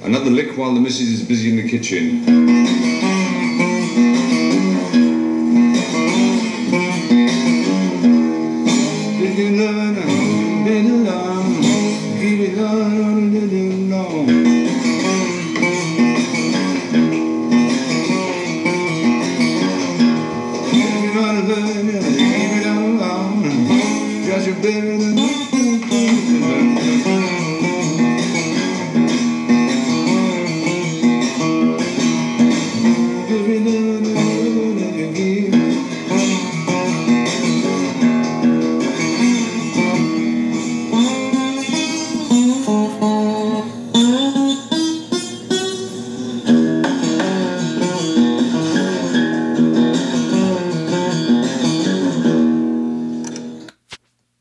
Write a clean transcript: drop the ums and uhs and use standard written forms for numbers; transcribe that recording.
Another lick while the missus is busy in the kitchen. Just